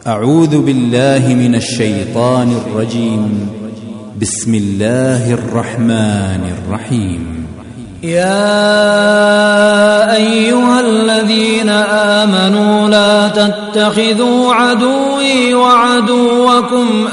أعوذ بالله من الشيطان الرجيم. بسم الله الرحمن الرحيم. يا أيها الذين آمنوا لا تتخذوا عدوي وعدوكم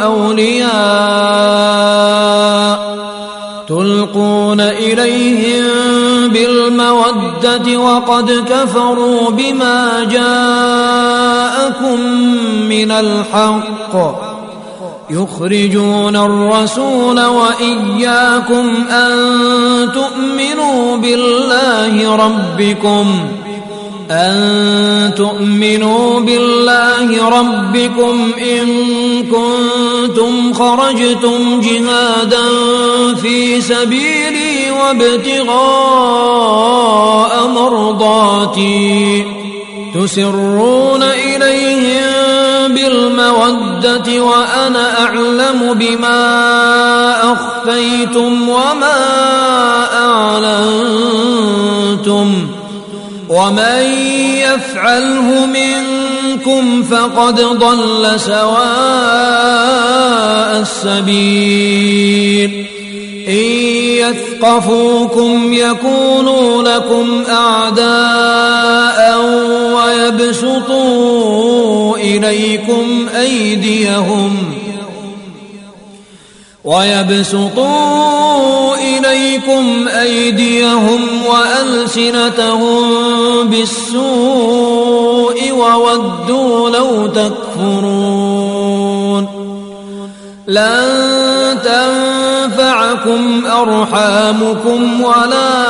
أولياء تلقون إليهم بالمودة وقد كفروا بما جاءكم من الحق يخرجون الرسول وإياكم أن تؤمنوا بالله ربكم إن كنتم خرجتم جهادا في سبيلي وابتغاء مرضاتي تسرون إليهم بالمودة وأنا أعلم بما أخفيتم وما أعلنتم ومن يفعله منكم فقد ضل سواء السبيل. إن يثقفوكم يكونوا لكم أعداء ويبسطوا إليكم أيديهم وألسنتهم بالسوء وودوا لو تكفرون. لن تنفعكم أرحامكم ولا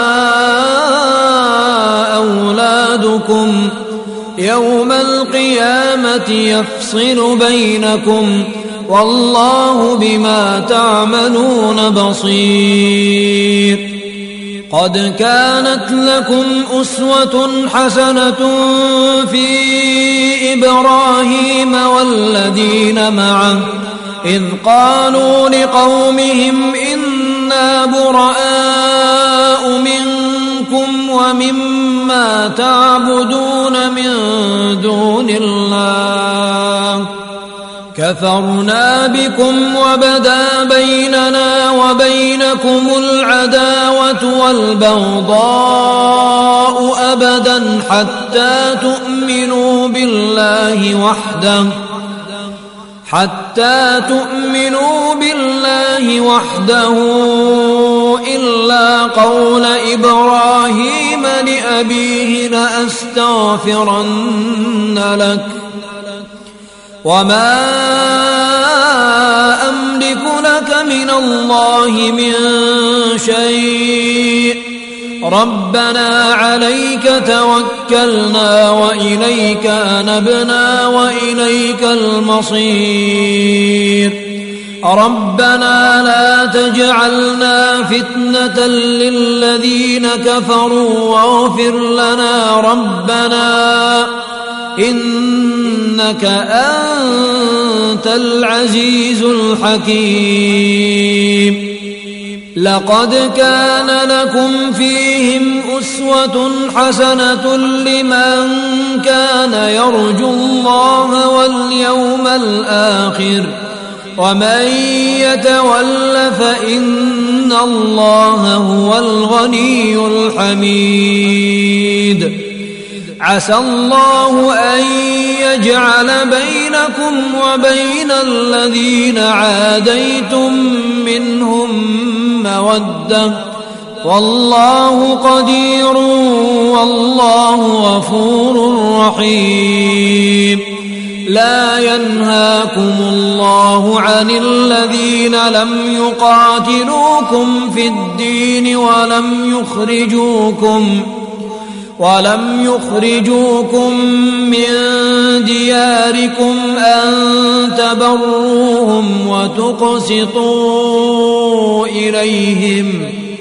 أولادكم يوم القيامة يفصل بينكم والله بما تعملون بصير. قد كانت لكم أسوة حسنة في إبراهيم والذين معه إذ قالوا لقومهم إنا براء منكم ومما تعبدون من دون الله كفرنا بكم وبدا بيننا وبينكم العداوة والبغضاء أبدا حتى تؤمنوا بالله وحده إلا قول إبراهيم لأبيه لأستغفرن لك وما أملك لك من الله من شيء ربنا عليك توكلنا وإليك أنبنا وإليك المصير. ربنا لا تجعلنا فتنة للذين كفروا واغفر لنا ربنا إنك أنت العزيز الحكيم. لقد كان لكم فيهم أسوة حسنة لمن كان يرجو الله واليوم الآخر ومن يتول فإن الله هو الغني الحميد. عسى الله أن يجعل بينكم وبين الذين عاديتم منهم مودة والله قدير والله غفور رحيم. لا ينهاكم الله عن الذين لم يقاتلوكم في الدين ولم يخرجوكم من دياركم أن تبروهم وتقسطوا إليهم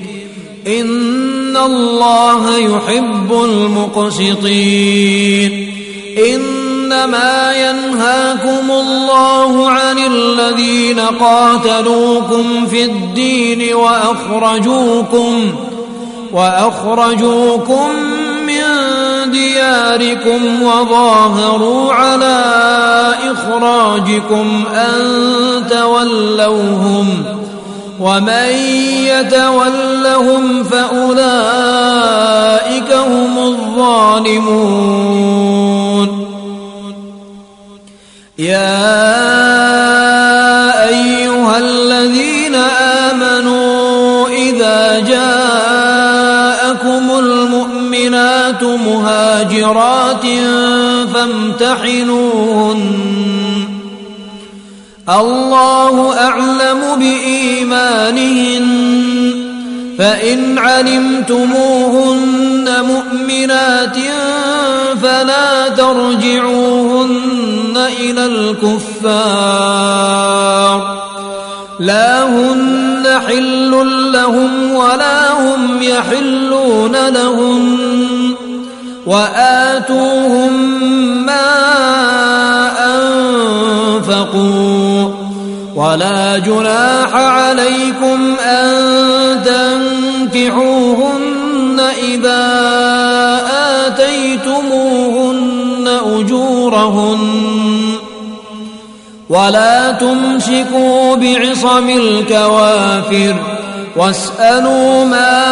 إن الله يحب المقسطين. إنما ينهاكم الله عن الذين قاتلوكم في الدين وأخرجوكم من دياركم وظاهروا على إخراجكم أن تولوهم ومن يتولهم فأولئك هم الظالمون يا أيها الذين آمنوا إذا جاءكم المؤمنات مهاجرات فامتحنوهن الله أعلم بإيمانهن فإن علمتموهن مؤمنات فلا ترجعوهن إلى الكفار لا هن حل لهم ولا هم يحلون لهم وآتوهم ما أنفقوا ولا جناح عليكم أن تنكحوهن إذا آتيتموهن أجورهن ولا تمسكوا بعصم الكوافر واسألوا ما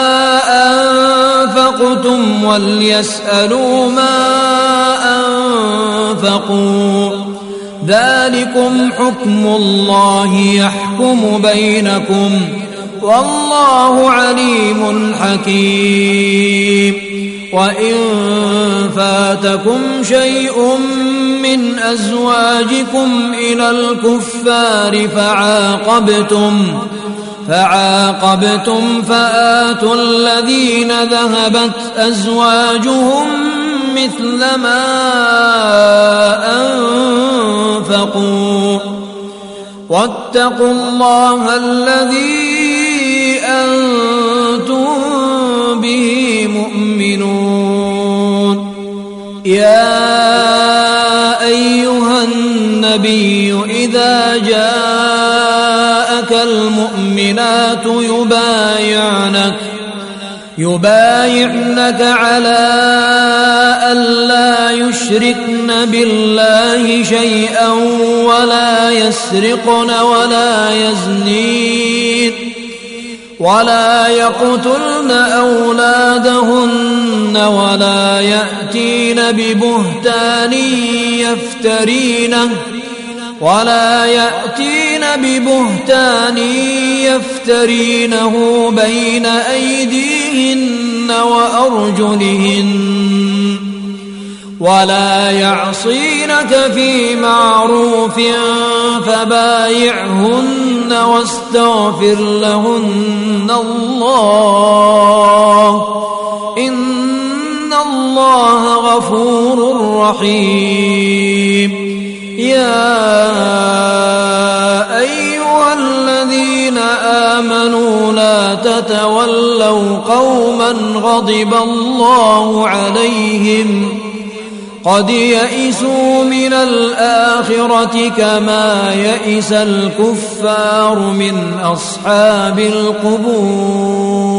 أنفقتم وليسألوا ما أنفقوا ذلكم حكم الله يحكم بينكم والله عليم حكيم وإن فاتكم شيء من أزواجكم إلى الكفار فعاقبتم فآتوا الذين ذهبت أزواجهم مثل ما أنفقوا واتقوا الله الذي أنتم به مؤمنون يا أيها النبي إذا جاءك المؤمنات يبايعنك على ألا يشركن بالله شيئا ولا يسرقن ولا يزنين ولا يقتلن أولادهن ولا يأتين ببهتان يفترينه بين أيديهن وأرجلهن ولا يعصينك في معروف فبايعهن واستغفر لهن الله إن الله غفور رحيم يا أيها الذين آمنوا لا تتولوا قوما غضب الله عليهم قد يئسوا من الآخرة كما يئس الكفار من أصحاب القبور